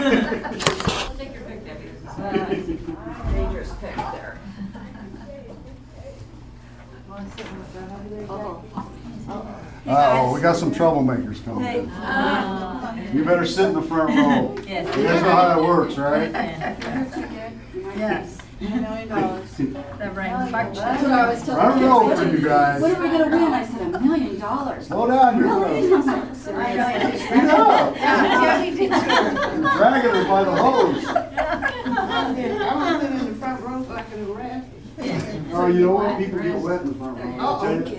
take your pick, Debbie. Dangerous pick there. Uh-oh, we got some troublemakers coming in. You better sit in the front row. Yes. You guys know how that works, right? Yes. $1 million. That rang. That's what I was telling Front row for you guys. What are we gonna win? I said $1 million. Slow down here. Really? Speed up. You're dragging her by the hose. I want to sit in the front row so I can rest. Oh, you know what? People get wet in the front row. Oh, okay.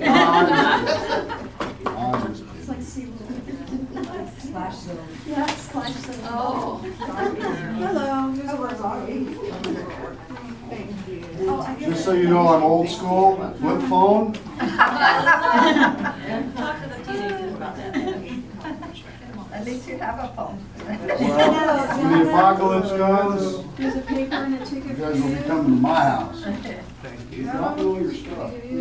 I'm just kidding. It's like sea Splash zone. Yeah, splash zone. Oh. Hello. Here's a word. Thank you. Just so you know, I'm old school. Flip phone. Talk to the teenagers about that. At least you have a phone. Well, when the apocalypse comes, There's a paper and a you ticket guys will be for coming to my house. Thank you. Drop all your stuff. you.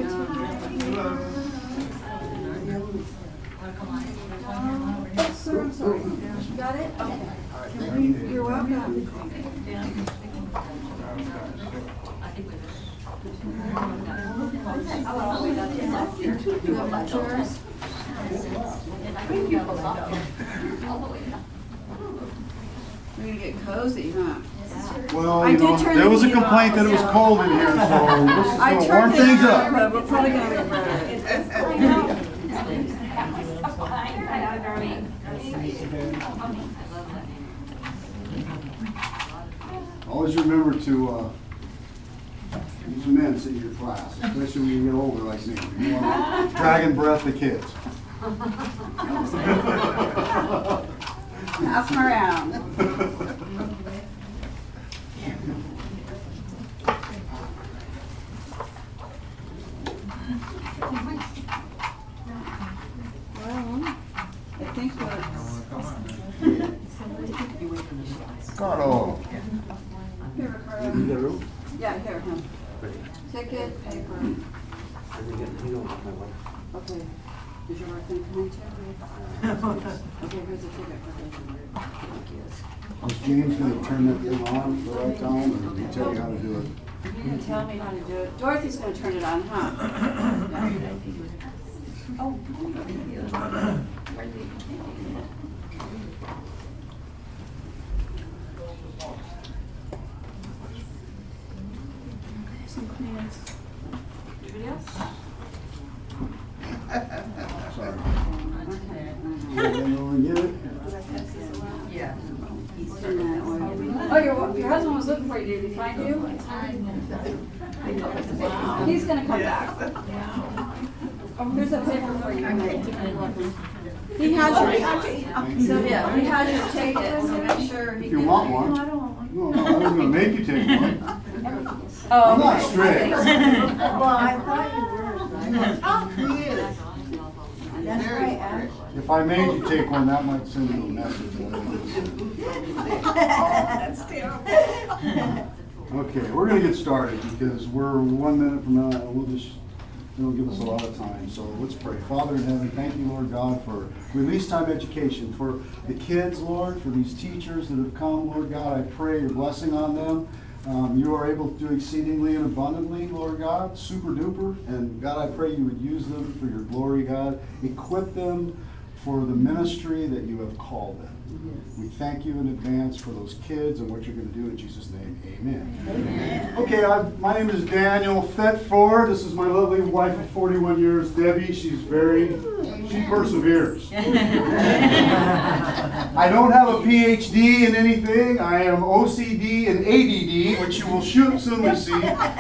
Oh, sir, I'm sorry. You got it? Okay. You're welcome. You have my chairs? We're gonna get cozy, huh? Well, I you did know, turn there the was a heat complaint off, that it was so- cold in here, so this is I going to warm turned it things on, up. but we're probably gonna get ready. Always remember to use mints in your class, especially when you get older like me. You want to dragon breath the kids. Pass them around. Well, I think Carlo. Here, Ricardo. Yeah, here, him. Ticket, paper. Okay. Is your work thing coming too? Okay, here's the ticket. Is James going to turn that thing on at the right time, or did he tell you how to do it? You can tell me how to do it. Dorothy's gonna turn it on, huh? Oh. Some cleaners. Anybody else? Sorry. Okay. You get it? Yeah. Oh, your husband was looking for you. Did he find you? He's gonna come back. Oh, here's a paper for you. He has your, Sylvia, he has your ticket, so make sure he If you gives want you- one. No, I don't want one. No, I wasn't going to make you take one. Oh, I'm not okay. strict. Well, I thought you were. Oh, he is. That's right, Ash. If I made you take one, that might send you a message. That's terrible. Okay, we're going to get started because we're 1 minute from now, and it'll give us a lot of time. So let's pray. Father in heaven, thank you, Lord God, for release time education, for the kids, Lord, for these teachers that have come, Lord God. I pray your blessing on them. You are able to do exceedingly and abundantly, Lord God, super duper. And God, I pray you would use them for your glory, God. Equip them for the ministry that you have called them. We thank you in advance for those kids and what you're going to do in Jesus' name. Amen. Amen. Okay, my name is Daniel Thetford. This is my lovely wife of 41 years, Debbie. She perseveres. I don't have a PhD in anything. I am OCD and ADD, which you will soon see.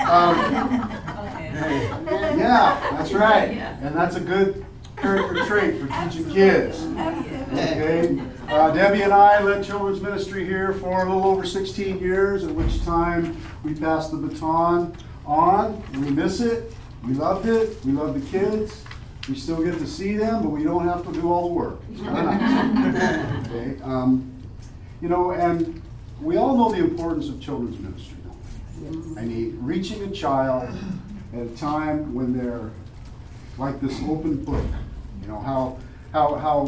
Yeah, that's right. And that's a good character trait for teaching kids. Okay. Debbie and I led children's ministry here for a little over 16 years, at which time we passed the baton on. We miss it. We loved it. We love the kids. We still get to see them, but we don't have to do all the work. It's kind of nice. Okay. And we all know the importance of children's ministry. I mean, reaching a child at a time when they're like this open book. You know, how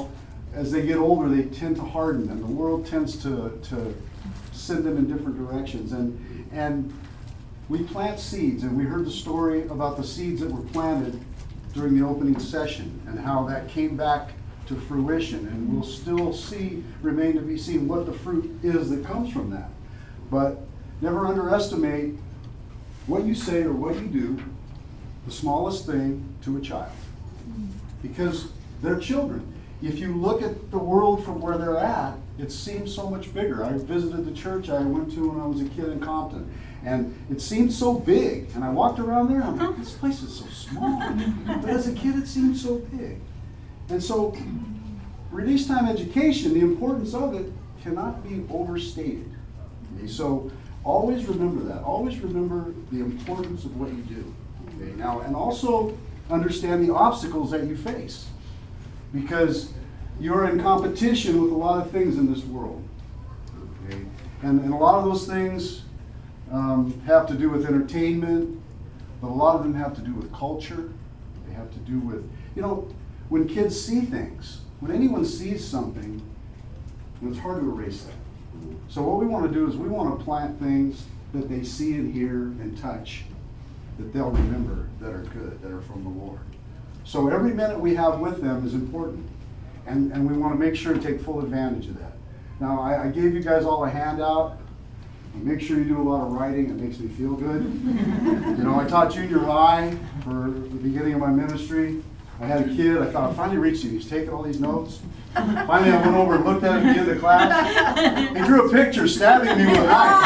as they get older, they tend to harden, and the world tends to send them in different directions. And we plant seeds, and we heard the story about the seeds that were planted during the opening session and how that came back to fruition, and we'll still remain to be seen what the fruit is that comes from that. But never underestimate what you say or what you do, the smallest thing, to a child. Because they're children. If you look at the world from where they're at, it seems so much bigger. I visited the church I went to when I was a kid in Compton, and it seemed so big. And I walked around there, and I'm like, this place is so small. But as a kid, it seemed so big. And so, release time education, the importance of it cannot be overstated. Okay? So, always remember that. Always remember the importance of what you do. Okay? Now, and also understand the obstacles that you face, because you're in competition with a lot of things in this world. Okay? And a lot of those things have to do with entertainment, but a lot of them have to do with culture. They have to do with, when kids see things, when anyone sees something, it's hard to erase that. So what we want to do is we want to plant things that they see and hear and touch that they'll remember, that are good, that are from the Lord. So every minute we have with them is important. And we want to make sure to take full advantage of that. Now, I gave you guys all a handout. Make sure you do a lot of writing. It makes me feel good. I taught junior high for the beginning of my ministry. I had a kid. I thought, I finally reached him. He's taking all these notes. Finally, I went over and looked at him at the end of class. He drew a picture stabbing me with a knife.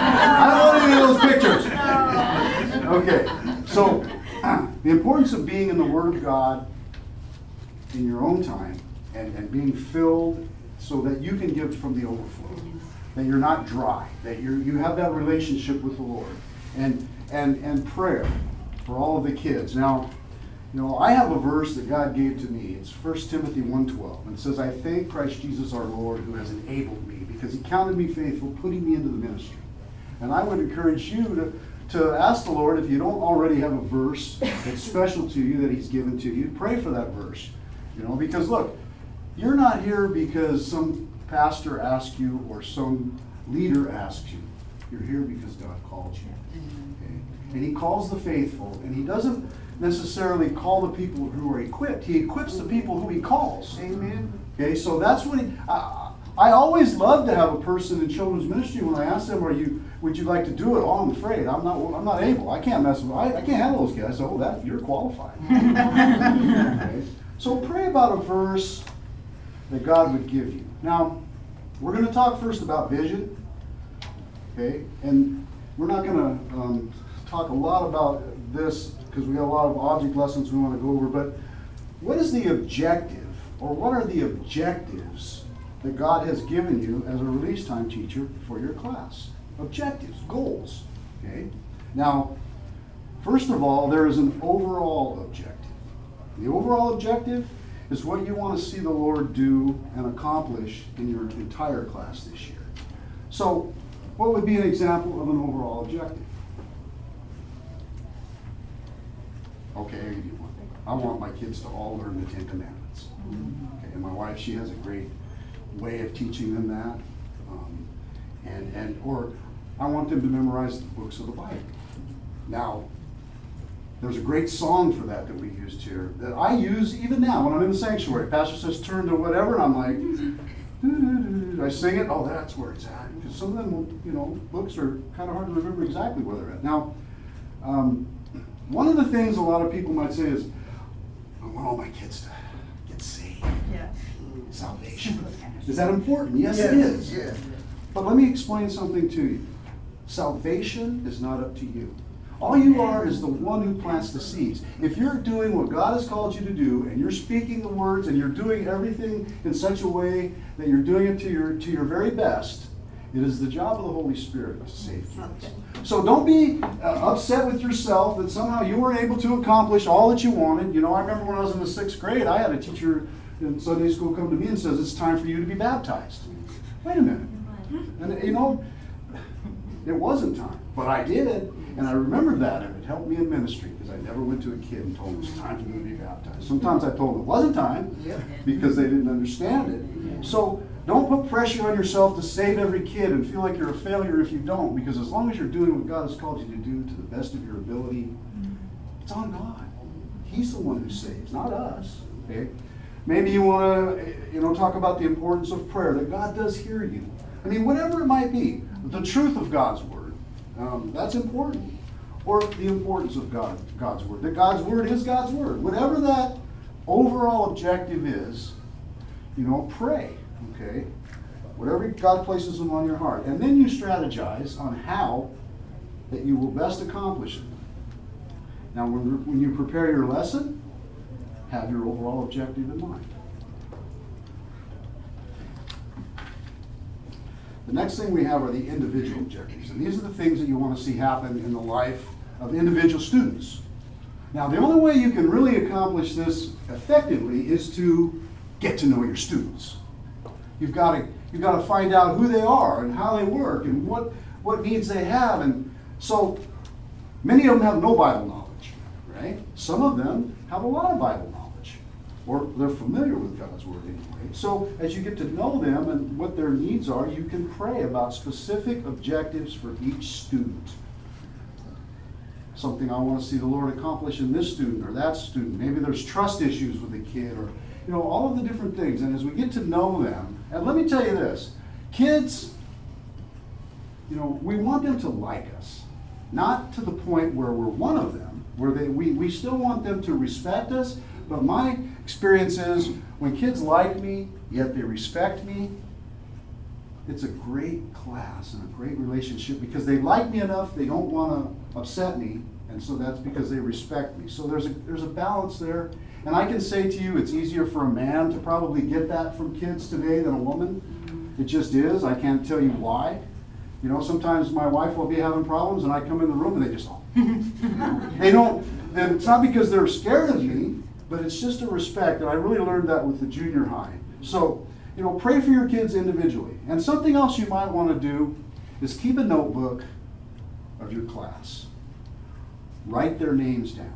I don't want any of those pictures. Okay, so the importance of being in the Word of God in your own time and being filled so that you can give from the overflow, that you're not dry, that you have that relationship with the Lord, and prayer for all of the kids. Now, I have a verse that God gave to me. It's 1 Timothy 1:12. And it says, I thank Christ Jesus our Lord who has enabled me because he counted me faithful, putting me into the ministry. And I would encourage you to ask the Lord, if you don't already have a verse that's special to you that he's given to you, pray for that verse. Because look, you're not here because some pastor asked you or some leader asked you. You're here because God called you. Okay? And he calls the faithful, and he doesn't necessarily call the people who are equipped. He equips the people who he calls. Amen. Okay, so that's what I always love to have a person in children's ministry when I ask them, would you like to do it? Oh, I'm afraid. I'm not able. I can't mess with I can't handle those kids. I said, you're qualified. Okay? So pray about a verse that God would give you. Now, we're going to talk first about vision. Okay? And we're not going to talk a lot about this because we have a lot of object lessons we want to go over, but what is the objective, or what are the objectives that God has given you as a release time teacher for your class? Objectives, goals. Okay? Now, first of all, there is an overall objective. The overall objective is what you want to see the Lord do and accomplish in your entire class this year. So, what would be an example of an overall objective? Okay, I'll give you one. I want my kids to all learn the Ten Commandments. Okay, and my wife, she has a great way of teaching them that. Or I want them to memorize the books of the Bible. Now, there's a great song for that we used here that I use even now when I'm in the sanctuary. Pastor says turn to whatever, and I'm like, I sing it. Oh, that's where it's at. Because some of them, books are kind of hard to remember exactly where they're at. Now, one of the things a lot of people might say is, I want all my kids to get saved. Yeah. Salvation. Is that important? Yes, it is. Yeah. But let me explain something to you. Salvation is not up to you. All you are is the one who plants the seeds. If you're doing what God has called you to do, and you're speaking the words, and you're doing everything in such a way that you're doing it to your very best, it is the job of the Holy Spirit to save kids. So don't be upset with yourself that somehow you weren't able to accomplish all that you wanted. I remember when I was in the 6th grade, I had a teacher in Sunday school come to me and says, it's time for you to be baptized. Wait a minute. And it wasn't time, but I did. And I remembered that, and it helped me in ministry, because I never went to a kid and told them it's time for them to be baptized. Sometimes I told them it wasn't time, because they didn't understand it. So don't put pressure on yourself to save every kid and feel like you're a failure if you don't, because as long as you're doing what God has called you to do to the best of your ability, it's on God. He's the one who saves, not us. Okay? Maybe you want to, talk about the importance of prayer, that God does hear you. I mean, whatever it might be, the truth of God's word. That's important. Or the importance of God's word. That God's word is God's word. Whatever that overall objective is, pray. Okay? Whatever God places them on your heart. And then you strategize on how that you will best accomplish it. Now, when you prepare your lesson, have your overall objective in mind. The next thing we have are the individual objectives. And these are the things that you want to see happen in the life of individual students. Now, the only way you can really accomplish this effectively is to get to know your students. You've got to find out who they are and how they work and what needs they have. And so many of them have no Bible knowledge, right? Some of them have a lot of Bible knowledge, or they're familiar with God's word anyway. So as you get to know them and what their needs are, you can pray about specific objectives for each student. Something I want to see the Lord accomplish in this student or that student. Maybe there's trust issues with the kid, or all of the different things. And as we get to know them, and let me tell you this, kids, we want them to like us. Not to the point where we're one of them, where we still want them to respect us, but my experience is when kids like me, yet they respect me, it's a great class and a great relationship, because they like me enough, they don't want to upset me, and so that's because they respect me. So there's a balance there. And I can say to you, it's easier for a man to probably get that from kids today than a woman. It just is. I can't tell you why. Sometimes my wife will be having problems, and I come in the room and they just, they don't, and it's not because they're scared of me, but it's just a respect. And I really learned that with the junior high. So, pray for your kids individually. And something else you might want to do is keep a notebook of your class. Write their names down.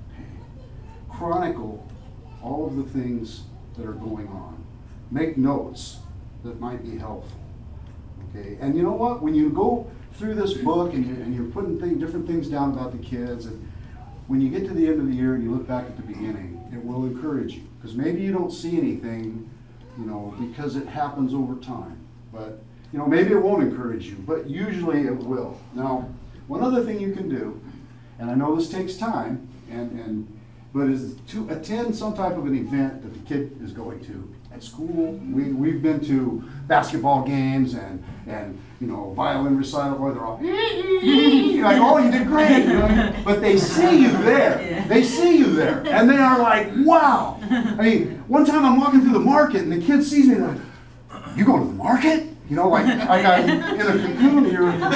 Chronicle all of the things that are going on. Make notes that might be helpful. Okay, and you know what? When you go through this book and you're putting different things down about the kids, and when you get to the end of the year and you look back at the beginning, it will encourage you. Because maybe you don't see anything, because it happens over time. But, maybe it won't encourage you, but usually it will. Now, one other thing you can do, and I know this takes time, but is to attend some type of an event that the kid is going to at school. We've been to basketball games and violin recital where they're all like, oh, you did great, but they see you there. Yeah. They see you there, and they are like, wow. I mean, one time I'm walking through the market and the kid sees me and they're like, you going to the market? Like I'm in a cocoon here at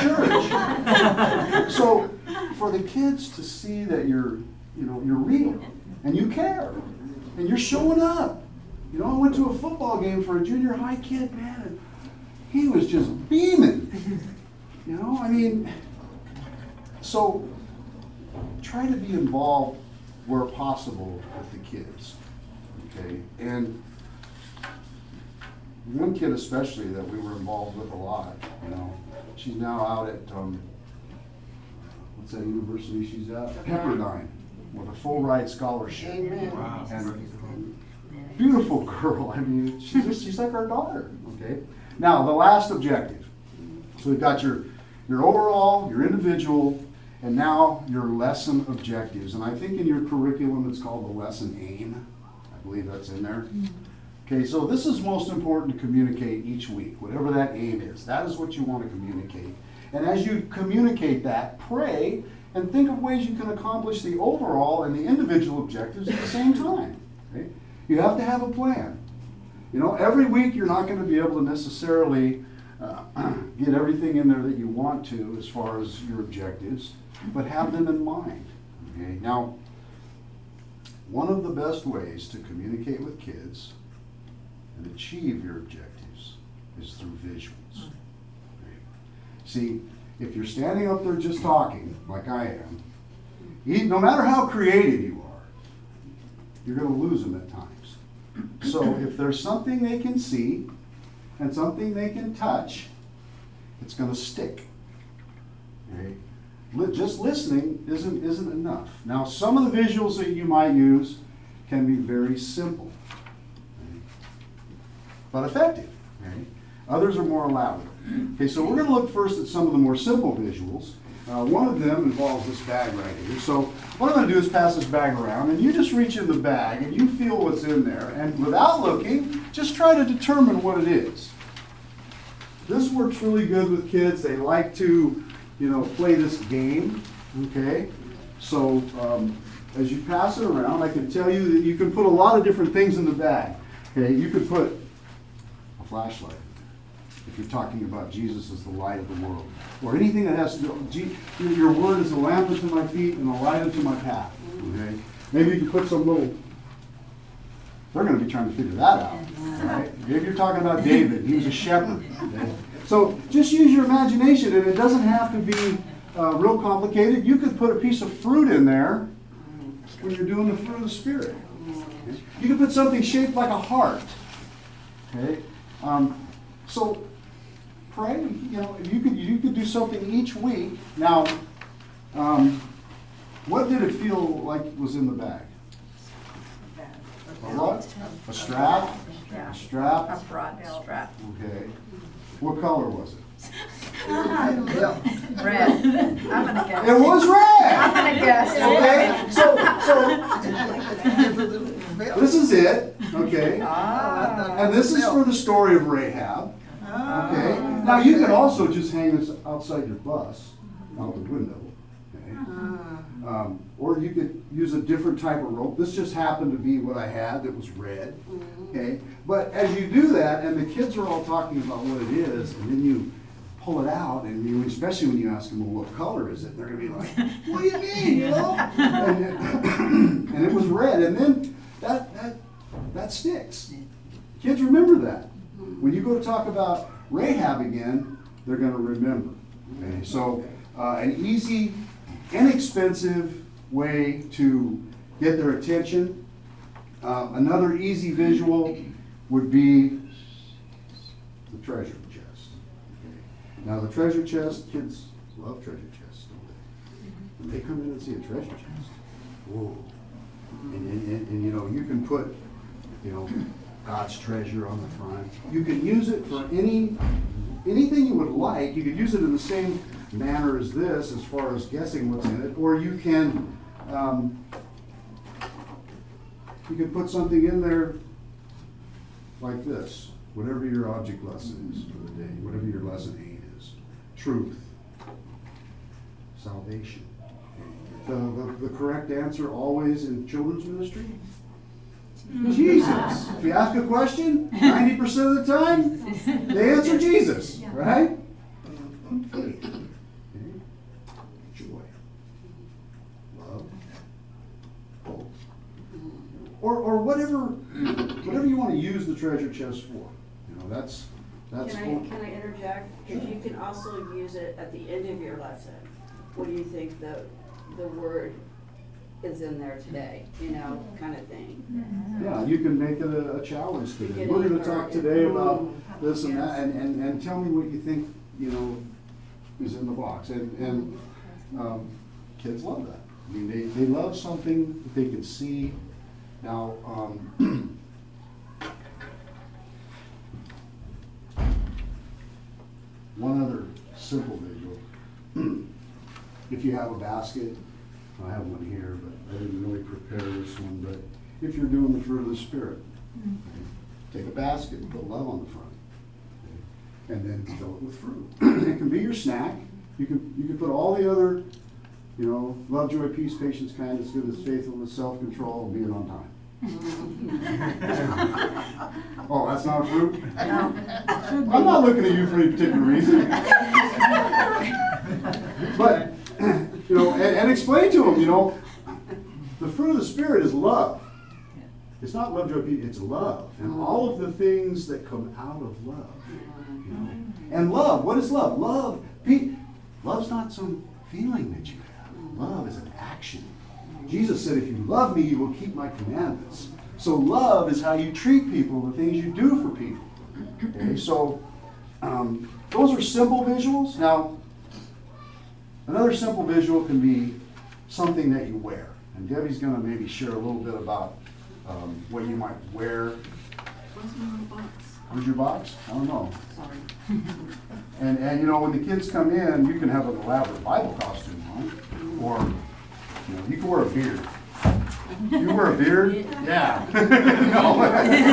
the church. So for the kids to see that you're real, and you care, and you're showing up. I went to a football game for a junior high kid, man, and he was just beaming. So try to be involved where possible with the kids, okay? And one kid especially that we were involved with a lot, she's now out at, what's that university she's at? Pepperdine. With a full ride scholarship. Amen. Wow. And beautiful girl. I mean, she's like our daughter. Okay. Now the last objective. So we've got your overall, your individual, and now your lesson objectives. And I think in your curriculum it's called the lesson aim. I believe that's in there. Okay. So this is most important to communicate each week. Whatever that aim is, that is what you want to communicate. And as you communicate that, pray. And think of ways you can accomplish the overall and the individual objectives at the same time. Okay? You have to have a plan. Every week you're not going to be able to necessarily get everything in there that you want to as far as your objectives, but have them in mind. Okay? Now, one of the best ways to communicate with kids and achieve your objectives is through visuals. Okay? See, if you're standing up there just talking, like I am, no matter how creative you are, you're going to lose them at times. So if there's something they can see and something they can touch, it's going to stick. Okay? Just listening isn't enough. Now, some of the visuals that you might use can be very simple, okay, but effective. Okay? Others are more elaborate. Okay, so we're going to look first at some of the more simple visuals. One of them involves this bag right here. So what I'm going to do is pass this bag around, and you just reach in the bag and you feel what's in there, and without looking, just try to determine what it is. This works really good with kids. They like to, play this game. Okay, so as you pass it around, I can tell you that you can put a lot of different things in the bag. Okay, you could put a flashlight if you're talking about Jesus as the light of the world, or anything that has to do. Your word is a lamp unto my feet and a light unto my path. Okay, maybe you can put some little. They're going to be trying to figure that out, right? Maybe you're talking about David. He was a shepherd. Okay? So just use your imagination, and it doesn't have to be real complicated. You could put a piece of fruit in there when you're doing the fruit of the Spirit. Okay? You could put something shaped like a heart. Okay, so pray. You could do something each week. Now, what did it feel like was in the bag? A what? A strap? Yeah. A strap? A broad strap. Okay. What color was it? Red. I'm gonna guess. It was red! I'm gonna guess. Okay, so this is it, okay? Ah. And this is for the story of Rahab. Okay. Now you can also just hang this outside your bus, out the window. Okay. Or you could use a different type of rope. This just happened to be what I had that was red. Okay. But as you do that, and the kids are all talking about what it is, and then you pull it out, and especially when you ask them, well, what color is it? They're going to be like, what do you mean? And it was red. And then that sticks. Kids remember that. When you go to talk about Rahab again, they're going to remember. Okay? So an easy, inexpensive way to get their attention. Another easy visual would be the treasure chest. Okay? Now the treasure chest, kids love treasure chests, don't they? When they come in and see a treasure chest, whoa. And you can put, God's treasure on the front. You can use it for anything you would like. You could use it in the same manner as this, as far as guessing what's in it, or you can put something in there like this, whatever your object lesson is for the day, whatever your lesson 8 is. Truth, salvation. The correct answer always in children's ministry? Jesus. If you ask a question, 90% of the time, they answer Jesus, right? Faith, okay. Joy, love, hope, or whatever you want to use the treasure chest for. That's. Can I interject? Because you can also use it at the end of your lesson. What do you think the word is in there today, kind of thing. Yeah, you can make it a challenge today. We're going to talk today about this and that, and tell me what you think, is in the box. And kids love that. I mean, they love something that they can see. Now, one other simple visual. If you have a basket, I have one here, but I didn't really prepare this one. But if you're doing the fruit of the Spirit, okay, take a basket and put love on the front, okay, and then fill it with fruit. It can be your snack. You can put all the other, love, joy, peace, patience, kindness, goodness, faithfulness, self-control, and being on time. Oh, that's not a fruit? No. I'm not looking at you for any particular reason. But, and explain to them, the fruit of the Spirit is love. It's not love, joy, peace, it's love. And all of the things that come out of love. And love, what is love? Love, Love's not some feeling that you have. Love is an action. Jesus said, if you love me, you will keep my commandments. So love is how you treat people, the things you do for people. Okay, so those are simple visuals. Now, another simple visual can be something that you wear. And Debbie's going to maybe share a little bit about what you might wear. What's in my box? Where's your box? I don't know. Sorry. And you know, when the kids come in, you can have an elaborate Bible costume on, or you know, you can wear a beard. You wear a beard? Yeah. No.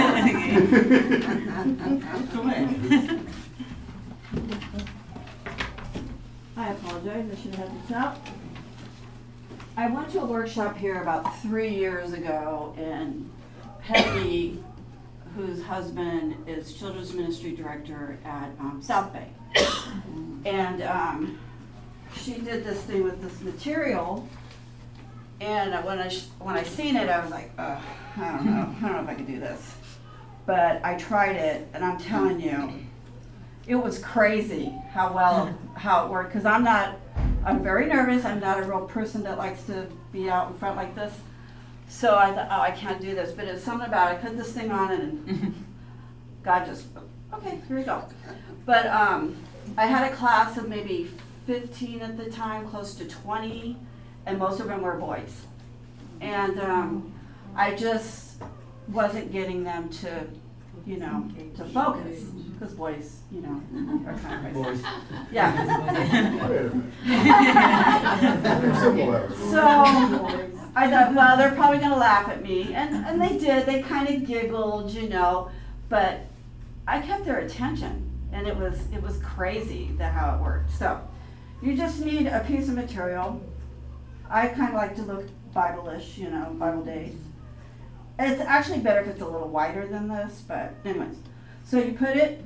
I apologize, I should have had this out. I went to a workshop here about 3 years ago, and Peggy, whose husband is children's ministry director at South Bay. And she did this thing with this material, and when I seen it, I was like, I don't know if I could do this. But I tried it, and I'm telling you, it was crazy how it worked, because I'm very nervous. I'm not a real person that likes to be out in front like this. So I thought, I can't do this. But it's something about it. I put this thing on and God just, okay, here we go. But I had a class of maybe 15 at the time, close to 20, and most of them were boys. And I just wasn't getting them to, to focus. Because boys, are kind of crazy. Boys. Yeah. Wait a minute. Simple letter. So I thought, well, they're probably going to laugh at me. And they did. They kind of giggled, But I kept their attention. And it was crazy how it worked. So you just need a piece of material. I kind of like to look Bible-ish, Bible days. It's actually better if it's a little wider than this. But anyways. So you put it.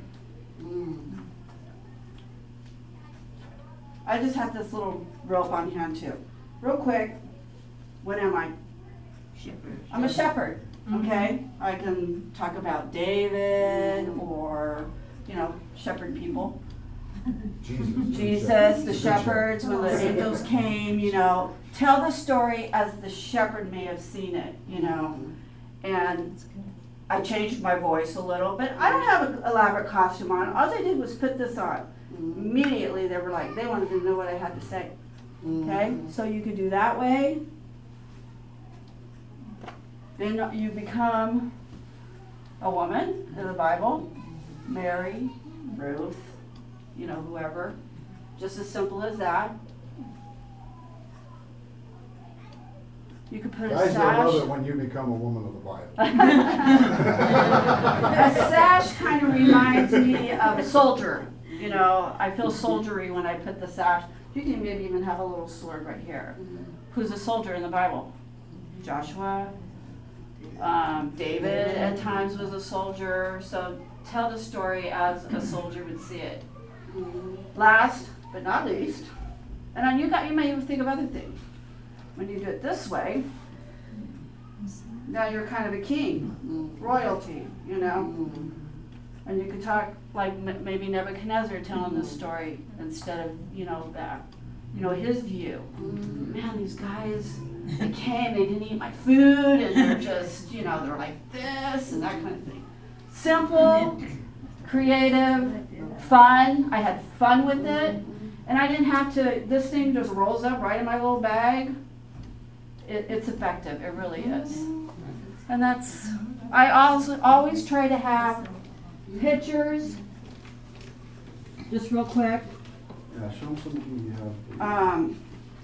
I just have this little rope on hand too. Real quick, what am I? Shepherd. I'm a shepherd, okay? I can talk about David or, shepherd people. Jesus, the shepherds, when the angels came, tell the story as the shepherd may have seen it, and I changed my voice a little, but I don't have an elaborate costume on. All I did was put this on. Immediately they wanted to know what I had to say. Okay, so you could do that way. Then you become a woman in the Bible, Mary, Ruth, whoever. Just as simple as that. You could put Guys, a I love it sash. when you become a woman of the Bible. A sash kind of reminds me of a soldier. I feel soldiery when I put the sash. You can maybe even have a little sword right here. Who's a soldier in the Bible? Joshua. David at times was a soldier. So tell the story as a soldier would see it. Last but not least, and then you may even think of other things. When you do it this way, now you're kind of a king, royalty, And you could talk like maybe Nebuchadnezzar telling this story instead of, that, his view. Man, these guys, they came, they didn't eat my food, and they're just, they're like this and that kind of thing. Simple, creative, fun. I had fun with it. And I didn't have to, this thing just rolls up right in my little bag. It's effective, it really is. And I also always try to have pictures, just real quick. Yeah, show them something you have.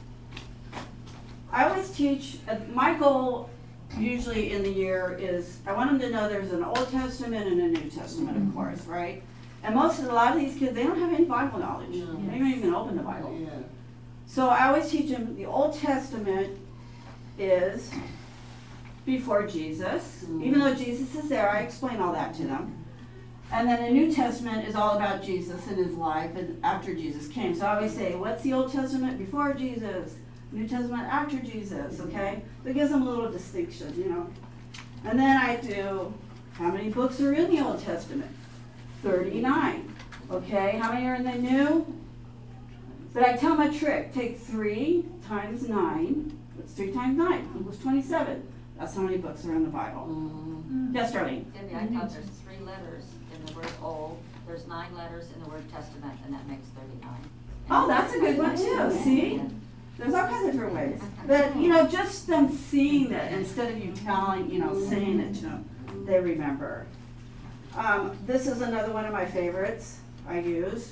I always teach, my goal usually in the year is, I want them to know there's an Old Testament and a New Testament, of course, right? And a lot of these kids, they don't have any Bible knowledge. They don't even open the Bible. So I always teach them the Old Testament is before Jesus. Even though Jesus is there, I explain all that to them. And then the New Testament is all about Jesus and his life and after Jesus came. So I always say, what's the Old Testament before Jesus? New Testament after Jesus, okay? That gives them a little distinction, And then I do, how many books are in the Old Testament? 39. Okay, how many are in the New? But I tell them a trick, take 3 times 9, what's 3 times 9? Equals 27. That's how many books are in the Bible. Yes, Darlene? Cindy, I thought there's 3 letters in the word old, there's 9 letters in the word testament, and that makes 39. Oh, that's a good one too, see? There's all kinds of different ways. But, just them seeing that instead of you telling, saying it to them, they remember. This is another one of my favorites I use.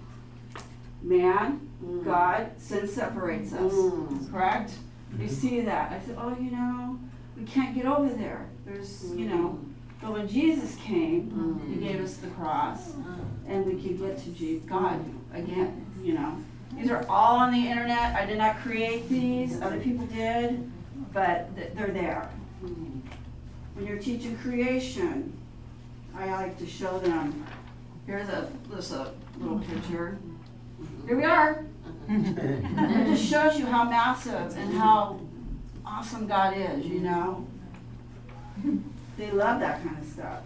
Man, God, sin separates us, correct? You see that. I said, we can't get over there. There's, but when Jesus came, he gave us the cross, and we can get to God again, These are all on the internet. I did not create these. Other people did, but they're there. When you're teaching creation, I like to show them. Here's a little picture. Here we are. It just shows you how massive and how awesome God is, They love that kind of stuff.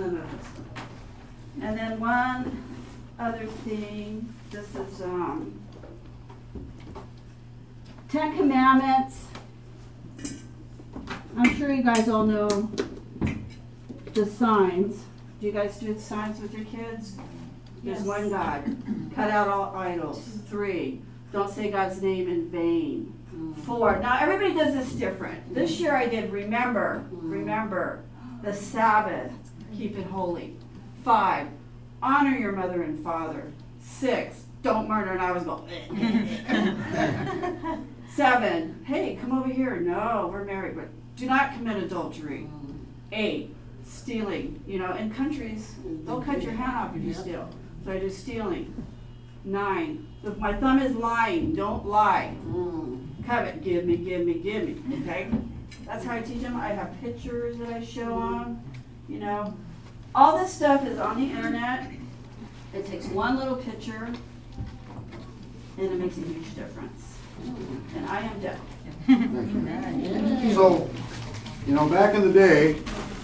And then one other thing, this is 10 Commandments. I'm sure you guys all know the signs. Do you guys do the signs with your kids? There's one God. Cut out all idols. 3, don't say God's name in vain. 4, now everybody does this different. This year I did remember the Sabbath, keep it holy. 5, honor your mother and father. 6, don't murder, and I was going, 7, hey, come over here. No, we're married, but do not commit adultery. 8, stealing. In countries, they'll cut your hand off if you steal. So I do stealing. 9, if my thumb is lying, don't lie. Covet, give me, okay? That's how I teach them. I have pictures that I show them, All this stuff is on the internet. It takes one little picture, and it makes a huge difference. And I am done. Thank you. So, back in the day,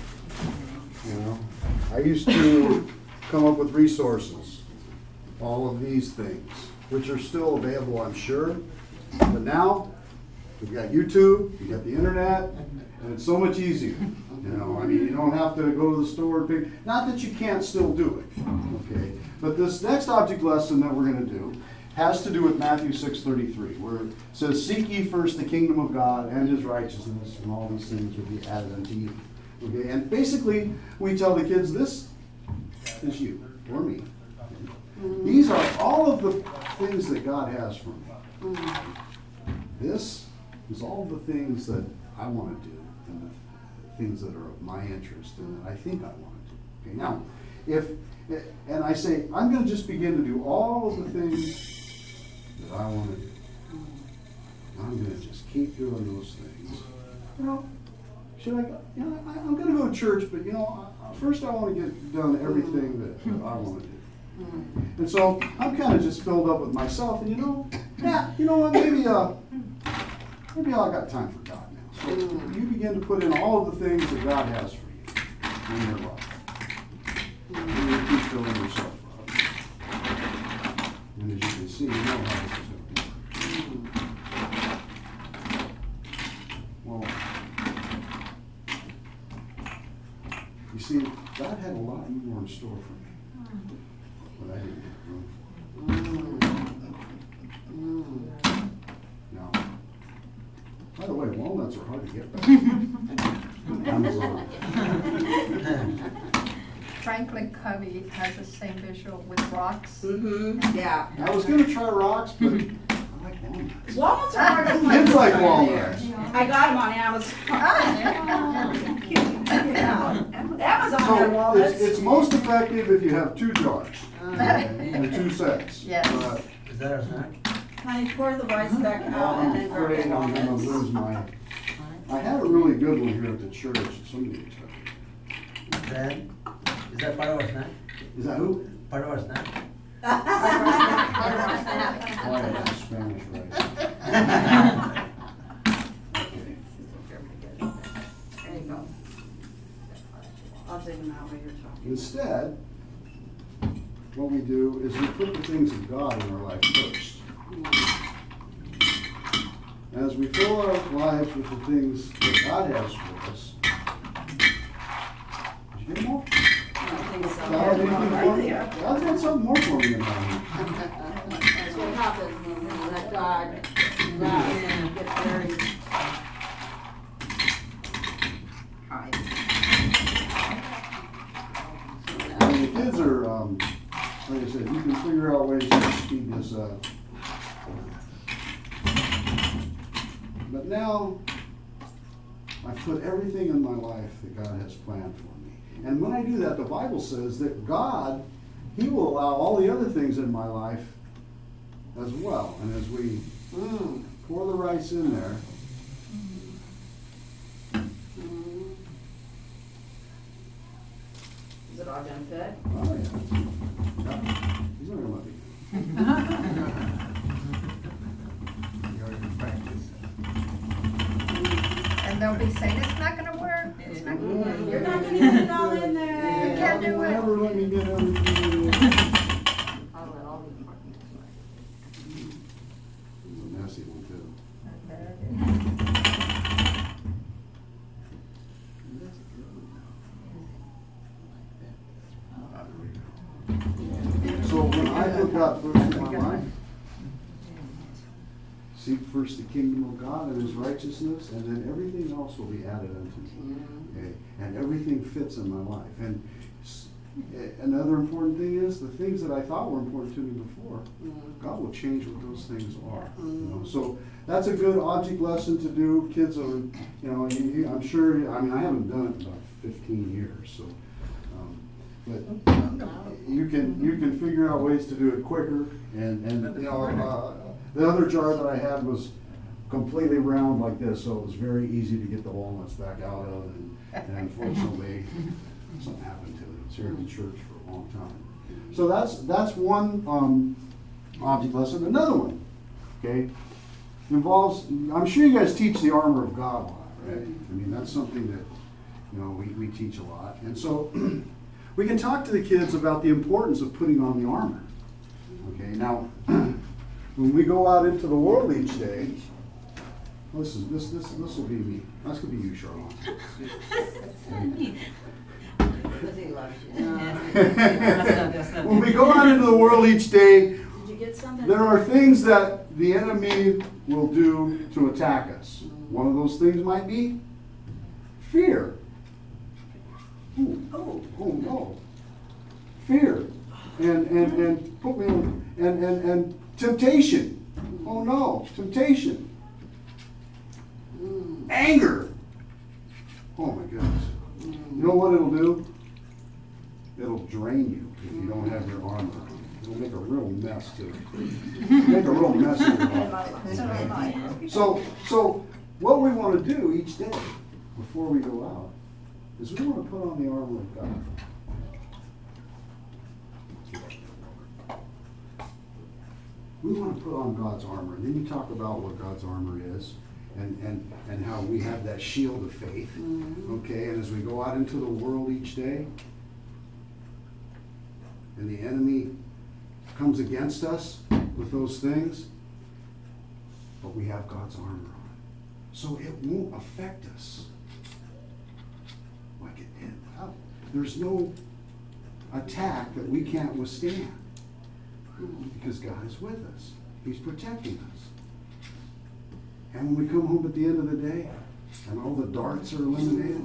I used to come up with resources, all of these things, which are still available, I'm sure. But now, we've got YouTube, you've got the internet, and it's so much easier. You don't have to go to the store and pick, not that you can't still do it, okay? But this next object lesson that we're going to do has to do with Matthew 6:33, where it says, seek ye first the kingdom of God and his righteousness, and all these things will be added unto you. Okay, and basically, we tell the kids, this is you, or me. These are all of the things that God has for me. This is all the things that I want to do, and the things that are of my interest, and that I think I want to do. Okay, now, and I say, I'm going to just begin to do all of the things that I want to do. I'm going to just keep doing those things. Should I go? I'm going to go to church, but first I want to get done everything that I want to do. And so I'm kind of just filled up with myself, and what? Maybe I got time for God now. So you begin to put in all of the things that God has for you in your life. And you keep filling yourself up. And as you can see, how this is going to work. Well, you see, God had a lot more in store for me, but I didn't get room for. Now, by the way, walnuts are hard to get back. Amazon. Franklin Covey has the same visual with rocks. Yeah. I was going to try rocks, but I like walnuts. Walnuts are hard to find. Kids like walnuts. I got them on Amazon. Amazon So had walnuts. it's most effective if you have 2 jars and 2 sets. Yes. But Is that our snack? Honey, pour the rice back out and I'm then grab afraid the I'm going to walnuts. lose my. I had a really good one here at the church. Somebody took it. Dad, is that part of our snack? Is that who? Part of our snack? Oh, I had Spanish rice. Okay. There you go. I'll dig them out while you're talking. Instead, what we do is we put the things of God in our life first. we fill our lives with the things that God has for us. Did you get them all? I think so. God, anything for me? God's got something more for me in mind. That's what happens when we let God rest and get very. I mean, the kids are, like I said, you can figure out ways to speed this up. But now, I've put everything in my life that God has planned for me. And when I do that, the Bible says that God, He will allow all the other things in my life as well. And as we pour the rice in there, Is it all gonna fit? oh yeah, He's not gonna let me. And they'll be saying, it's not gonna work, it's not gonna work. You're not gonna get it all in there. You can't do You'll it. never let me get everything in there. I'll let all the important ones It's a messy one too. So when I put God first in my life, seek first the kingdom of God and His righteousness, and then everything else will be added unto me. Okay? And everything fits in my life. And another important thing is the things that I thought were important to me before, God will change what those things are. You know? So that's a good object lesson to do. Kids are, I'm sure, I mean, I haven't done it in about 15 years, so. But you can figure out ways to do it quicker, and the other jar that I had was completely round like this, so it was very easy to get the walnuts back out of, and unfortunately something happened to it. It's here at the church for a long time. So that's one object lesson. Another one, okay, involves, I'm sure you guys teach the armor of God a lot, right? I mean, that's something that we teach a lot, and so we can talk to the kids about the importance of putting on the armor. Okay, now, when we go out into the world each day, this will be me. That's gonna be you, Charlotte. Because he loves you. When we go out into the world each day, Did you get something? there are things that the enemy will do to attack us. One of those things might be fear. Oh no. Fear. And put me on, and temptation. Oh no, temptation. Anger. Oh my goodness. You know what it'll do? It'll drain you if you don't have your armor. It'll make a real mess too. Make a real mess of your life. So what we want to do each day before we go out is we want to put on the armor of God. We want to put on God's armor. And then you talk about what God's armor is and how we have that shield of faith. Okay, and as we go out into the world each day and the enemy comes against us with those things, but we have God's armor on. So it won't affect us like it did. There's no attack that we can't withstand because God is with us. He's protecting us. And when we come home at the end of the day and all the darts are eliminated,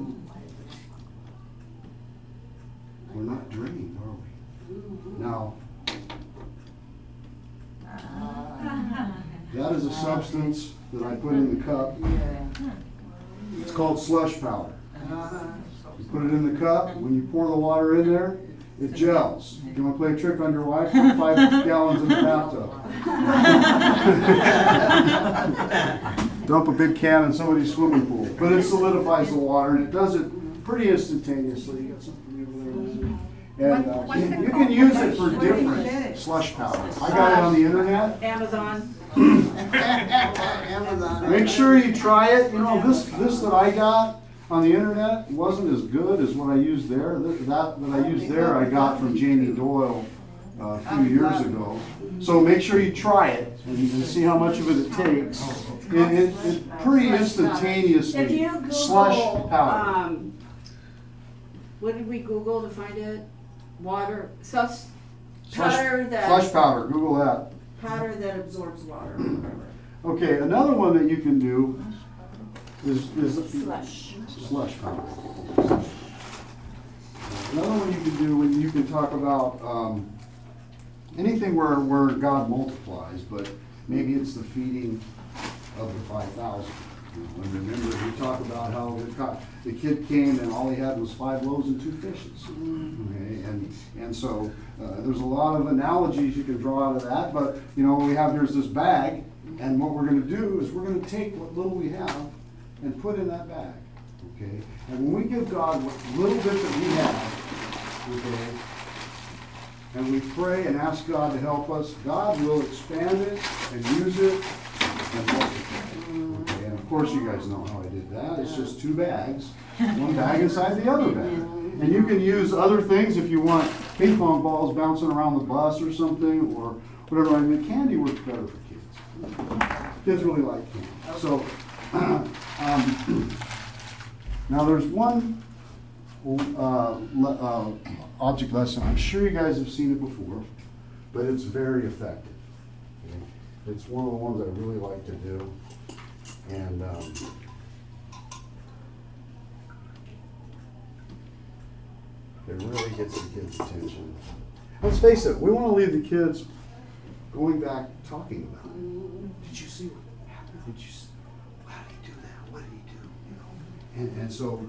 we're not drained, are we? Now, that is a substance that I put in the cup. It's called slush powder. You put it in the cup. When you pour the water in there, it gels. If you want to play a trick on your wife, put 5 gallons in the bathtub. Dump a big can in somebody's swimming pool. But it solidifies the water, and it does it pretty instantaneously. You got something over there? And you can use it for different slush powder. I got it on the internet. Amazon. Make sure you try it. You know, this that I got on the internet wasn't as good as what I used there. That I used there I got from Jamie Doyle a few years ago. So make sure you try it and see how much of it takes. It pretty If instantaneously you Google, slush powder. what did we Google to find it? Water, Slush powder slush powder, Google that. powder that absorbs water, or whatever. Okay, another one that you can do is Slush. powder. Another one you can do when you can talk about anything where God multiplies, but maybe it's the feeding of the 5,000. And remember, we talked about how the kid came and all he had was 5 loaves and 2 fishes. Okay, and so there's a lot of analogies you can draw out of that, but you know, there's this bag, and what we're going to do is we're going to take what little we have and put in that bag. Okay, and when we give God what little bit that we have, okay, and we pray and ask God to help us, God will expand it and use it and multiply it. Okay, and of course you guys know how I did that. It's just 2 bags, 1 bag inside the other bag. And you can use other things if you want ping pong balls bouncing around the bus or something, or whatever. I mean, candy works better for kids. Kids really like candy. So, now there's one object lesson. I'm sure you guys have seen it before, but it's very effective. Okay? It's one of the ones I really like to do. And it really gets the kids' attention. Let's face it, we want to leave the kids going back talking about it. Did you see what happened? Did you see? How did he do that? What did he do? You know? And so,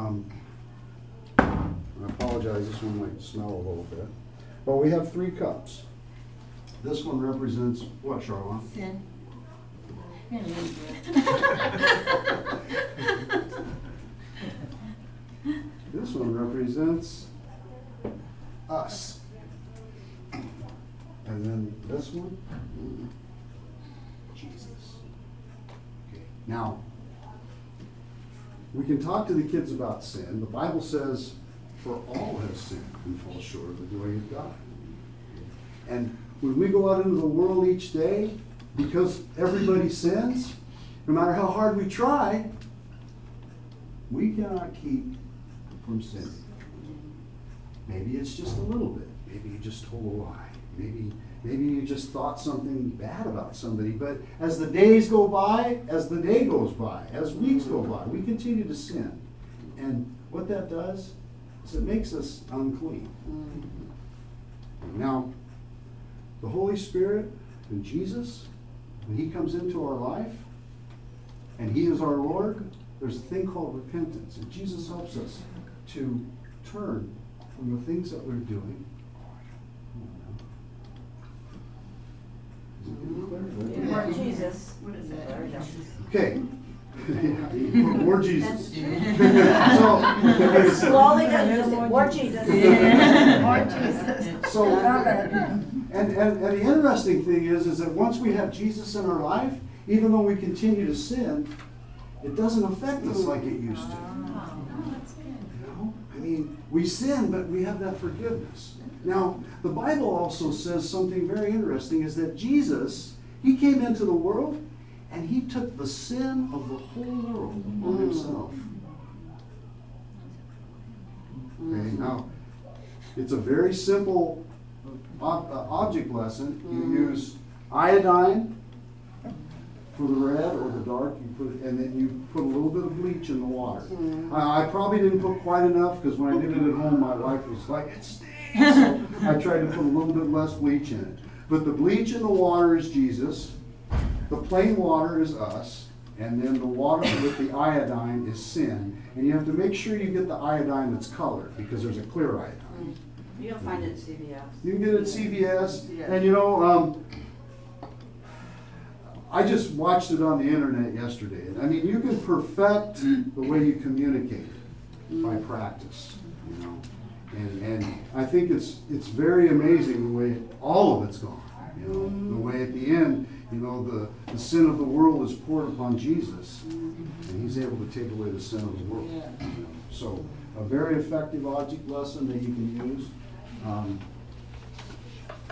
I apologize, this one might smell a little bit. But we have 3 cups. This one represents what, Charlotte? Sin. This one represents us. And then this one, Jesus. Okay. Now, we can talk to the kids about sin. The Bible says, for all have sinned and fall short of the glory of God. And when we go out into the world each day, because everybody sins, no matter how hard we try, we cannot keep from sinning. Maybe it's just a little bit. Maybe you just told a lie. Maybe you just thought something bad about somebody. But as the days go by, as the day goes by, as weeks go by, we continue to sin. And what that does is it makes us unclean. Now, the Holy Spirit and Jesus, when He comes into our life and He is our Lord, there's a thing called repentance. And Jesus helps us to turn from the things that we're doing. Is it getting clear? Lord Jesus. Okay. More Jesus. So, Slowly down, just more Jesus. More Jesus. So, Love it. and the interesting thing is that once we have Jesus in our life, even though we continue to sin, it doesn't affect us like it used to. You know? I mean, we sin, but we have that forgiveness. Now, the Bible also says something very interesting, is that Jesus, He came into the world and He took the sin of the whole world on Himself. Okay, now, it's a very simple object lesson. You use iodine for the red or the dark, and then you put a little bit of bleach in the water. I probably didn't put quite enough, because when I did it at home, my wife was like, it stinks. So I tried to put a little bit less bleach in it. But the bleach in the water is Jesus, the plain water is us, and then the water with the iodine is sin. And you have to make sure you get the iodine that's colored, because there's a clear iodine. You'll find it at CVS. You can get it at CVS, and you know, I just watched it on the internet yesterday. I mean, you can perfect the way you communicate by practice, you know. And I think it's very amazing the way all of it's gone. You know, the way at the end, you know, the sin of the world is poured upon Jesus, and He's able to take away the sin of the world. You know. So, a very effective object lesson that you can use.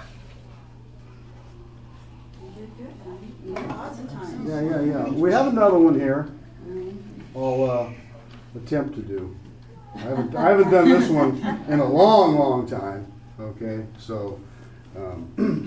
did good, honey. Yeah, lots of times. Yeah. We have another one here. I'll attempt to do. I haven't done this one in a long time. Okay, so all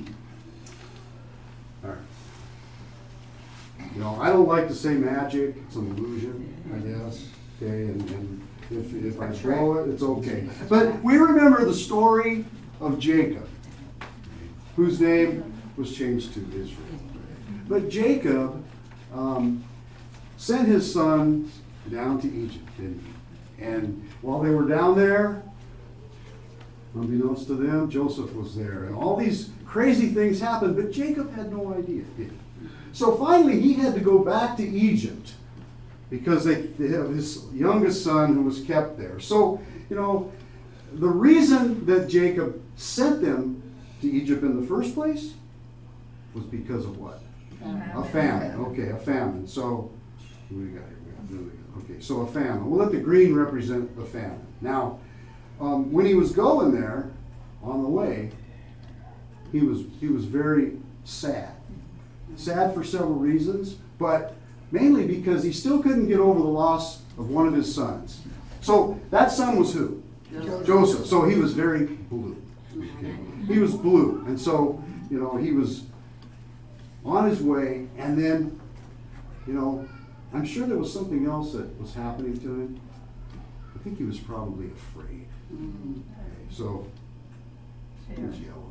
right. You know, I don't like to say magic. It's an illusion, I guess. Okay, and if I blow it, it's okay. But we remember the story of Jacob, whose name was changed to Israel. But Jacob sent his sons down to Egypt, didn't he? And while they were down there, unbeknownst to them, Joseph was there. And all these crazy things happened, but Jacob had no idea, did he? So finally, he had to go back to Egypt because they have his youngest son who was kept there. So, you know, the reason that Jacob sent them to Egypt in the first place was because of what? A famine. Okay, a famine. So, what do we got here? Okay, so a famine. We'll let the green represent the famine. Now, when he was going there, on the way, he was very sad. Sad for several reasons, but mainly because he still couldn't get over the loss of one of his sons. So that son was who? Joseph. So he was very blue. Okay. He was blue. And so, you know, he was on his way, and then, you know, I'm sure there was something else that was happening to him. I think he was probably afraid. Okay, so he was yellow.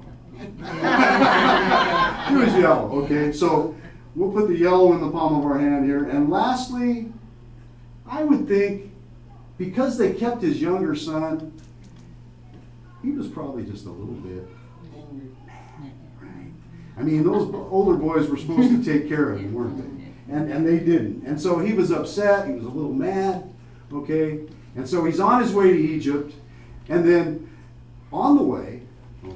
He was yellow, okay? So we'll put the yellow in the palm of our hand here. And lastly, I would think because they kept his younger son, he was probably just a little bit mad, right? I mean, those older boys were supposed to take care of him, weren't they? And they didn't. And so he was upset, he was a little mad, okay? And so he's on his way to Egypt, and then on the way, okay.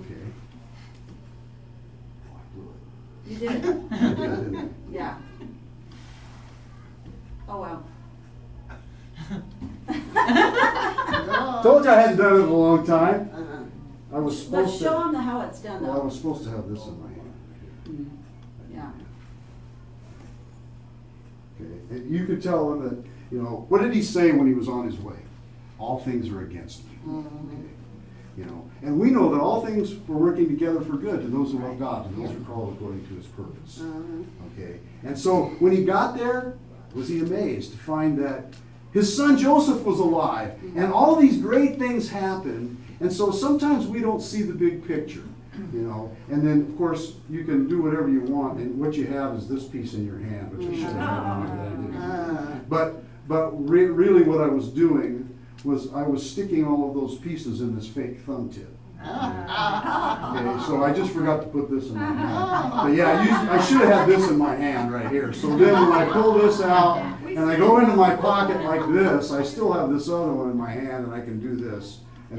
Oh, I blew it. You did. I didn't I? Yeah. Oh, well. Told you I hadn't done it in a long time. I was Let's supposed show to. them how it's done, Well, I though. was supposed to have this in my hand. Yeah. Okay, and you could tell him that, you know, what did he say when he was on his way? All things are against me. Okay. You know, and we know that all things were working together for good to those who love God, to those who are called according to his purpose. Okay, and so when he got there, was he amazed to find that his son Joseph was alive, and all these great things happened. And so sometimes we don't see the big picture, you know. And then, of course, you can do whatever you want, and what you have is this piece in your hand, which I should have had. But really what I was doing was I was sticking all of those pieces in this fake thumb tip. Okay, so I just forgot to put this in my hand. But yeah, I should have had this in my hand right here. So then when I pull this out and I go into my pocket like this, I still have this other one in my hand and I can do this. And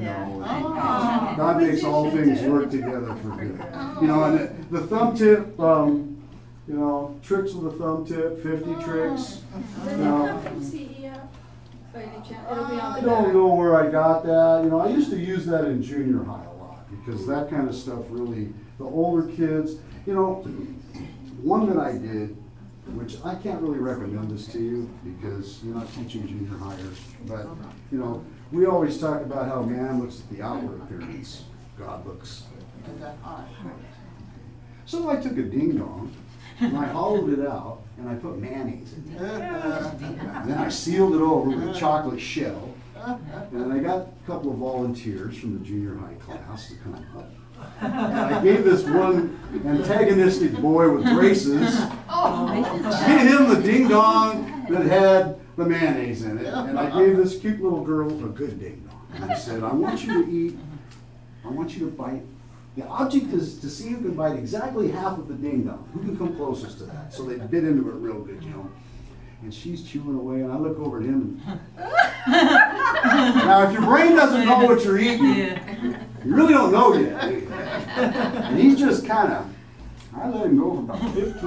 God makes all things work together for good. You know, and the thumb tip, you know, tricks with the thumb tip, 50 tricks. Did You it know, come from CEF? By any chance? It'll be on I the don't back. know where I got that. You know, I used to use that in junior high a lot because that kind of stuff really, the older kids, you know, one that I did, which I can't really recommend this to you because you're not teaching junior hires, but, you know, we always talk about how man looks at the outward appearance, God looks at the heart. So I took a ding dong and I hollowed it out and I put mayonnaise in it. And then I sealed it over with a chocolate shell. And I got a couple of volunteers from the junior high class to come up. And I gave this one antagonistic boy with braces, gave him the ding dong that had the mayonnaise in it. And I gave this cute little girl a good ding dong. And I said, I want you to eat, I want you to bite. The object is to see who can bite exactly half of the ding dong. Who can come closest to that? So they bit into it real good, you know. And she's chewing away, and I look over at him. And now, if your brain doesn't know what you're eating, you really don't know yet. And he's just kind of, I let him go for about 15 seconds.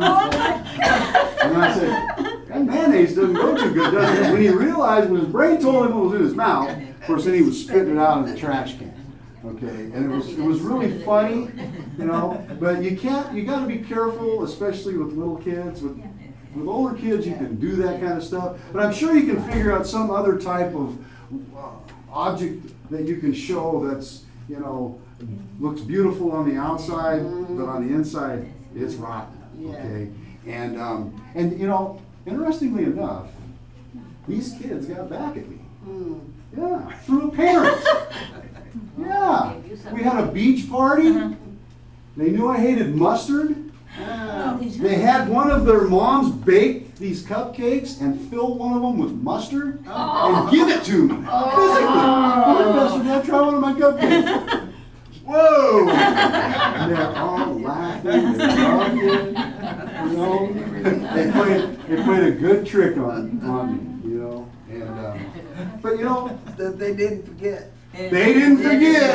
And I said, that mayonnaise doesn't go too good, does it? When he realized, when his brain told him what was in his mouth, of course, then he was spitting it out in the trash can. Okay, and it was really funny, You know, but you gotta be careful, especially with little kids. With older kids, you can do that kind of stuff. But I'm sure you can figure out some other type of object that you can show that's, you know, looks beautiful on the outside, but on the inside, it's rotten, okay? And you know, interestingly enough, these kids got back at me. Yeah, through a parent. Yeah, we had a beach party. They knew I hated mustard. They had one of their moms bake these cupcakes and fill one of them with mustard and give it to me. Physically. Here, Pastor Dad, try one of my cupcakes. Whoa! And they're all laughing and talking. You know, they played a good trick on me. You know, and but you know, They didn't forget. they didn't forget.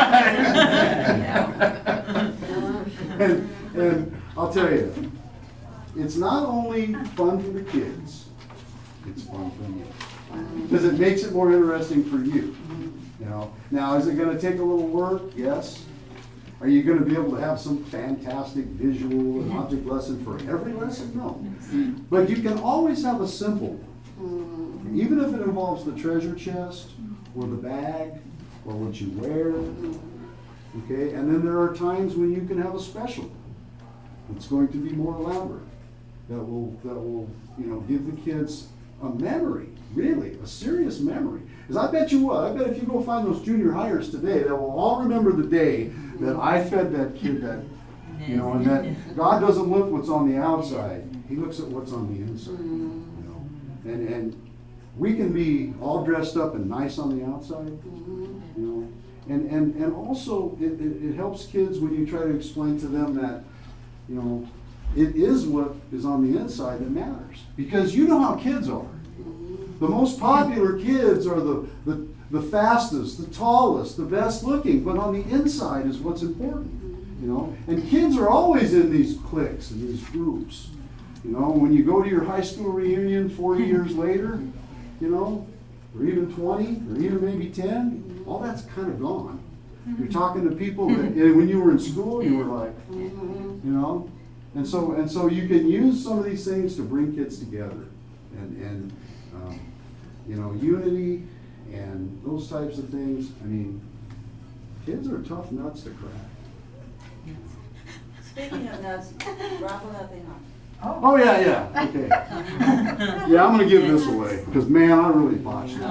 That's right. And I'll tell you, it's not only fun for the kids, it's fun for me. Because it makes it more interesting for you. You know, now is it going to take a little work? Yes. Are you going to be able to have some fantastic visual and object lesson for every lesson? No. But you can always have a simple one. Even if it involves the treasure chest or the bag or what you wear. Okay, and then there are times when you can have a special. It's going to be more elaborate. That will you know, give the kids a memory, really, a serious memory. Because I bet you what, I bet if you go find those junior hires today, they will all remember the day that I fed that kid that, you know, and that God doesn't look what's on the outside, He looks at what's on the inside. You know, and we can be all dressed up and nice on the outside, you know, and also it helps kids when you try to explain to them that, you know, it is what is on the inside that matters. Because you know how kids are. The most popular kids are the fastest, the tallest, the best looking, but on the inside is what's important, you know. And kids are always in these cliques and these groups. You know, when you go to your high school reunion 40 years later, you know, or even 20, or even maybe 10, all that's kind of gone. You're talking to people that when you were in school, you were like, you know. And so you can use some of these things to bring kids together, and you know, unity and those types of things. I mean, kids are tough nuts to crack. Speaking of nuts, raffle that thing off. Oh yeah, okay. Yeah, I'm gonna give this away because man, I really botched it. I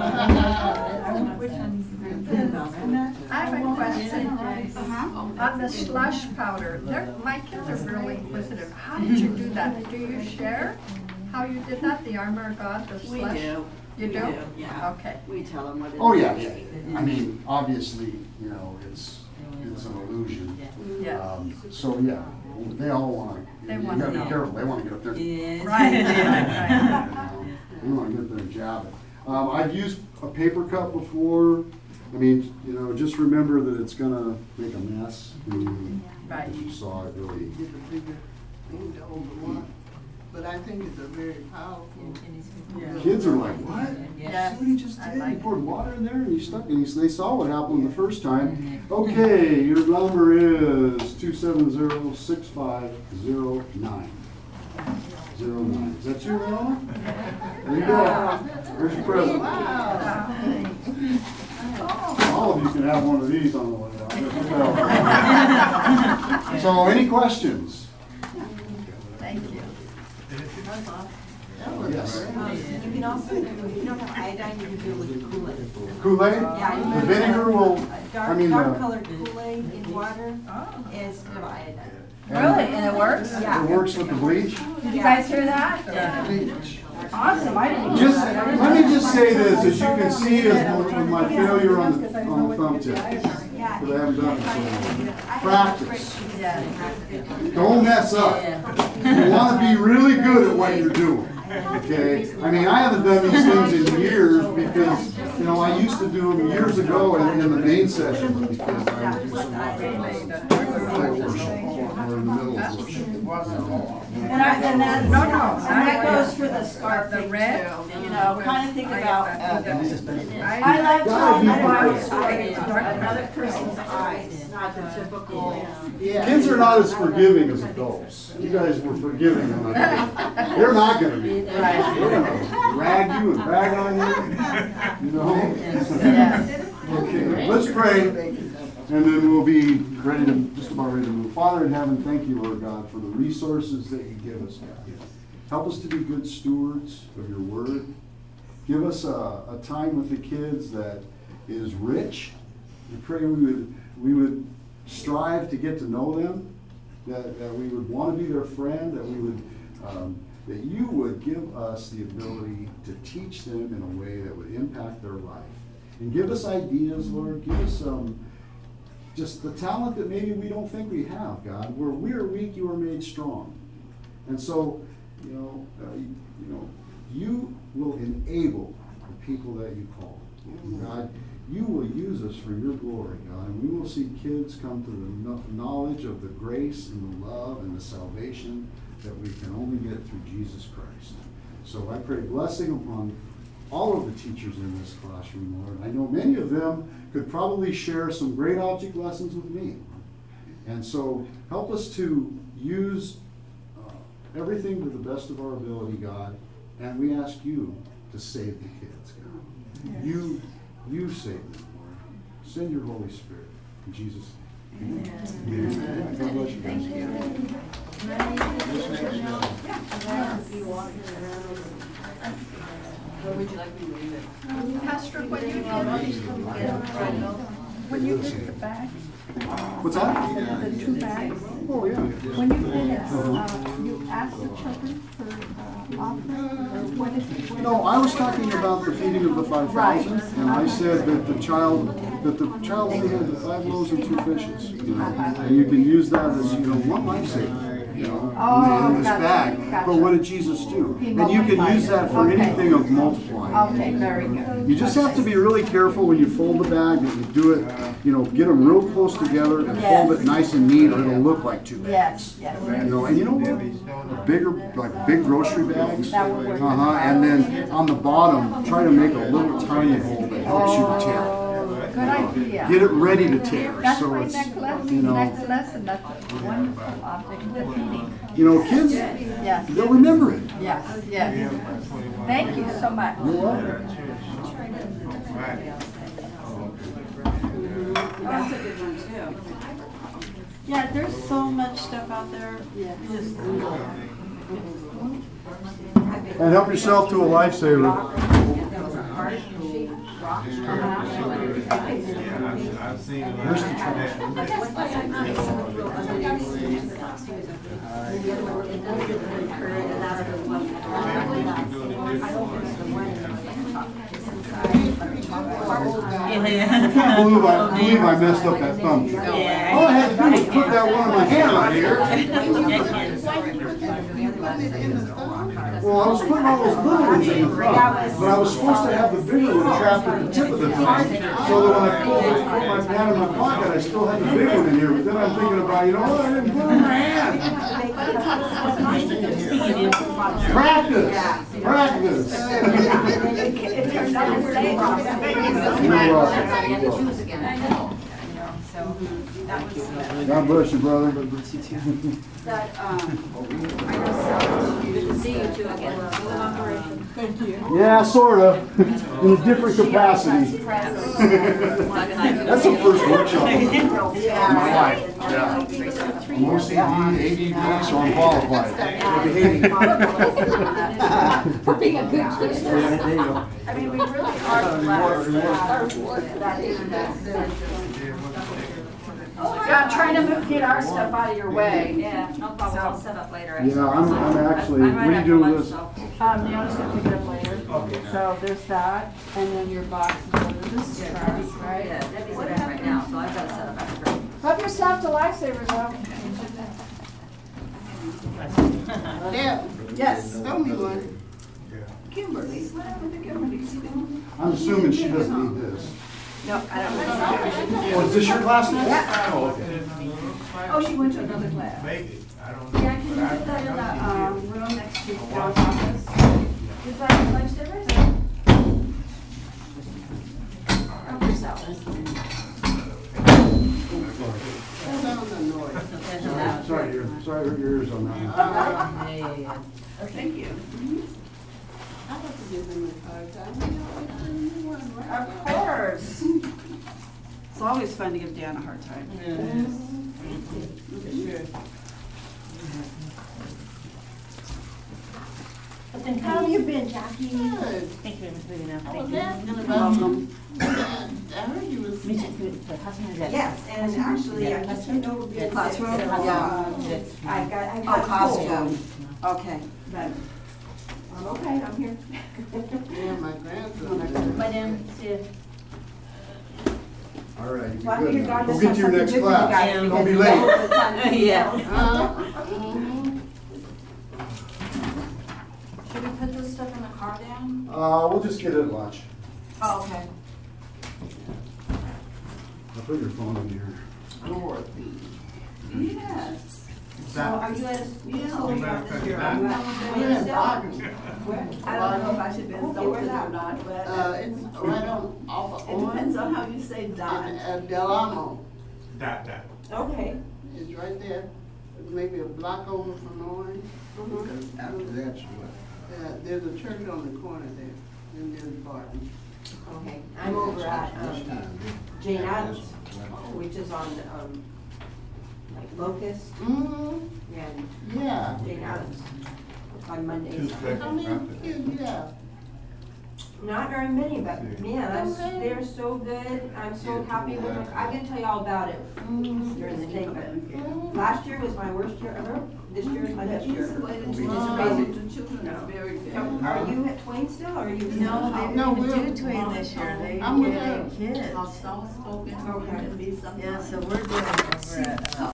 have a question, Jace. On the slush powder, my kids are really inquisitive. How did you do that? Do you share how you did that, the armor of God, the slush? We do. You do? Yeah. Okay. We tell them what it is. Oh yeah. I mean, obviously, you know, it's an illusion. Yeah. So yeah, they all want to. They You wanna gotta be know. careful. They want to get up there. Right. They want to get there and jab it. I've used a paper cup before. I mean, you know, just remember that it's gonna make a mess. Right. You saw it really. Get a bigger thing to overlook. But I think it's a very powerful. Kids are like, what? Yeah. See what he just I did? like He poured water in there and he stuck it. They saw what happened the first time. Okay, your number is 270-6509. 09. Is that you, Leona? There you go. There's your present. All of you can have one of these on the way out. So, any questions? Thank you. Yes. You can also, if you don't have iodine, you can do it with Kool-Aid. Kool-Aid? Yeah, you The can vinegar will, Dark colored Kool-Aid in water instead of iodine. Really? And it works? It works with the bleach? Did you guys hear that? Awesome, I didn't. Just, let me just say this, as you can see, is with my failure on the thumb tip. Because I haven't done it so practice. Don't mess up. You want to be really good at what you're doing. Okay? I mean, I haven't done these things in years because, you know, I used to do them years ago in the main session because I would do some we're in the middle of worship. And that goes for the scarf The thing red? too, you know, kind of think about, I I like to God, another person's eyes, not the typical. Kids are not as forgiving as adults. You guys were forgiving them. They're not gonna be. They're gonna rag you and bag on you, you know? Yeah. Okay, let's pray, and then we'll be ready to, just about ready to move. Father in heaven, thank you, Lord God, for the resources that you give us, God. Help us to be good stewards of your word. Give us a time with the kids that is rich. We pray we would strive to get to know them, that we would want to be their friend, that we would that you would give us the ability to teach them in a way that would impact their life. And give us ideas, Lord. Give us just the talent that maybe we don't think we have, God. Where we are weak, you are made strong. And so, you will enable the people that you call. God, you will use us for your glory, God. And we will see kids come to the knowledge of the grace and the love and the salvation that we can only get through Jesus Christ. So I pray blessing upon all of the teachers in this classroom, Lord. I know many of them could probably share some great object lessons with me. And so help us to use everything to the best of our ability, God. And we ask you to save the kids, God. Yes. You save them, Lord. Send your Holy Spirit. In Jesus' name. Amen. God bless you guys. Where would you like me to leave it? Pastor, when you did the bag, What's that? the 2 bags, Oh, yeah. when you did it, you asked the children for offering, or what is it? No, I was talking about the feeding of the 5,000, and I said that the child only had the 5 loaves and 2 fishes. You know, and you can use that as, one lifesaver. In this bag. But what did Jesus do? And you can use that for anything of multiplying. Okay, very good. You just have to be really careful when you fold the bag, that you do it, get them real close together and fold it nice and neat, or it'll look like 2 bags. Yes. And you know what? Bigger, like big grocery bags. That would work. And then on the bottom, try to make a little tiny hole that helps you to tear. Good idea. Get it ready to tear. That's So my it's, necklace, and that's a wonderful object to feeding. Kids, Yes, they'll remember it. yes. Thank you so much. You're welcome. That's a good one too. Yeah, there's so much stuff out there. Yeah. And help yourself to a lifesaver. I've seen it. Where's the trash? I can't believe I messed up that thumb. All I had to do was put that one in my hand right here. Well, I was putting all those little ones in the thumb, but I was supposed to have the bigger one trapped at the tip of the thumb, so that when I put my hand in my pocket, I still had the big one in here. But then I'm thinking about, what? I didn't put it in my hand. Practice. God bless you, brother. Good to see you two again. Thank you. Yeah, sort of, in a different capacity. That's the first workshop in my life. Yeah. I'm OCD, ADD, so I'm qualified. For being a good student. There you go. I mean, we really are blessed that internet. Yeah, trying to get our stuff out of your way. Yeah, no problem, I'll set up later. Yeah, I'm actually, I'm what right do you after do lunch, with this? so. Neona's gonna pick it up later. So there's that, and then your box is over this Yeah, trash, Debbie's back right now, so I've got to set up after her. Help yourself to lifesavers though. Deb, Yes. show me one. Kimberly, what happened to Kimberly? I'm assuming she doesn't need this. No, I don't know. Oh, is this your class? Yeah. Oh, okay. Oh, she went to another class. Maybe, I don't know. Yeah, can you But I- put that in the, I know room next to Oh, John's wow. office? Is that your lunch service? Help yourself. Hold on the noise. Sorry, sorry, I hurt your ears on that one. Thank you. I have to give them a hard time. You know, it's a new one, right? Of course. It's always fun to give Dan a hard time. How have you been, Jackie? Good. Thank you very much for being I was asking You're about, welcome. I heard you was sick. Yes, and actually, I just went over to Classroom? Yeah. I Oh, got costume. cold. Okay. I'm okay, I'm here. Yeah, my grandson. Bye, Dan, see you. All right, you So I good figured now. God Go must get have to your something next good for you class. guys Don't because be you late. know all the time. Should we put this stuff in the car down? We'll just get it at lunch. Oh, okay. I'll put your phone in here. Dorothy. Yes. So are you at a school You better this cut year? it Are out. you at We're in Barton. Where? I don't know if I should be Okay, insulted where's or that? not, but It's right on, off of it depends Orange. on how you say dot. And Del Amo. That. Okay. It's right there, maybe a block over from Orange. After that, you There's a church on the corner there, and there's Barton. Okay, I'm over at, Jane Adams, which is on, like Locust Mm-hmm, and yeah. Jane Adams on Mondays. How many kids you have? Not very many, but man, they're so good. I'm so happy with them. I can tell you all about it during the day, but last year was my worst year ever. This year is my best year. It's amazing. amazing. Children are very good. So, are you at Twain still, or are you? No, they No, didn't we're- even do Twain this year. They I'm with gave her. kids. Soft spoken. Okay. Yeah, so we're doing over at,